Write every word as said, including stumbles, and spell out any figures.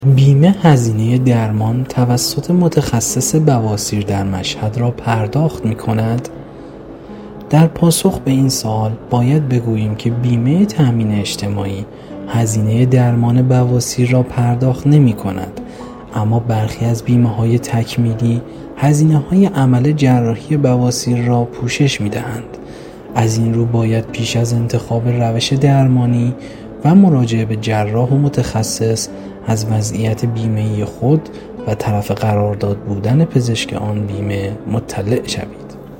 بیمه هزینه درمان توسط متخصص بواسیر در مشهد را پرداخت می کند؟ در پاسخ به این سوال باید بگوییم که بیمه تأمین اجتماعی هزینه درمان بواسیر را پرداخت نمی کند، اما برخی از بیمه های تکمیلی هزینه های عمل جراحی بواسیر را پوشش می دهند. از این رو باید پیش از انتخاب روش درمانی و مراجعه به جراح و متخصص از وضعیت بیمه‌ای خود و طرف قرارداد بودن پزشک آن بیمه مطلع شوید.